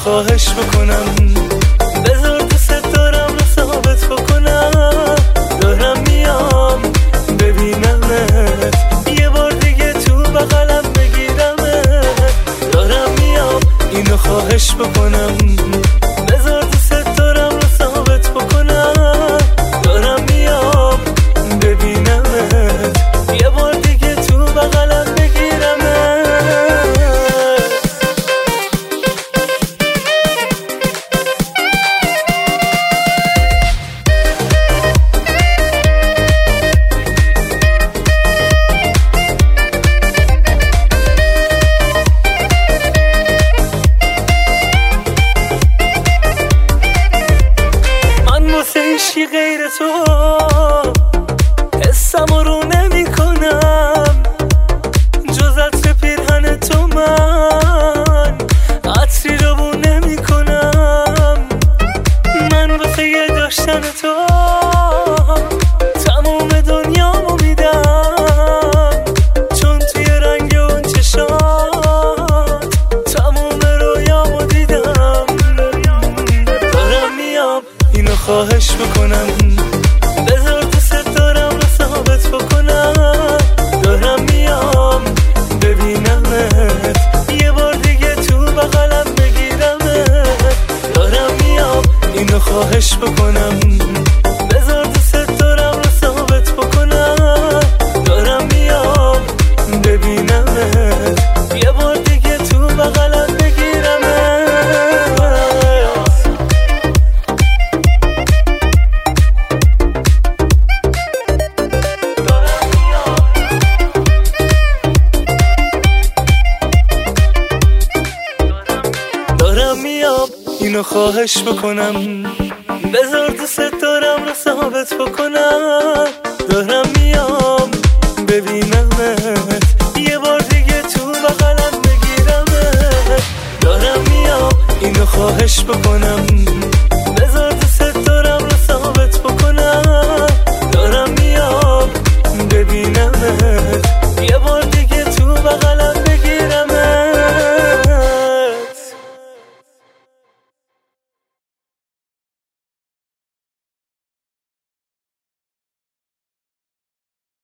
خواهش بکنم، بذار دوست دارم رو ثابت بکنم. دارم میام ببینمت، یه بار دیگه تو بغلم بگیرمت. دارم میام اینو خواهش بکنم، بذار دوست دارم رو ثابت بکنم. دارم میام ببینمت، یه بار دیگه تو بغلم بگیرمت. هیچی غیر تو حسم رو نمی کنم، جز عطر پیرهن تو من عطری رو بو نمی کنم. من واسه داشتن تو تمام دنیامو میدم، چون توی رنگ اون چشات تمام رویامو دیدم. دارم میام اینو خواهش بکنم، بذار دوست دارم رو ثابت بکنم. دارم میام ببینمت، یه بار دیگه تو بغلم بگیرمت. دارم میام اینو خواهش بکنم، بذار دوست دارم رو ثابت بکنم. دارم میام ببینمت، یه بار دیگه تو بغلم بگیرمت. دارم میام اینو خواهش بکنم، بذار دوست دارم رو ثابت بکنم. دارم میام ببینمت، یه بار دیگه تو بغلم بگیرمت. دارم میام اینو خواهش بکنم،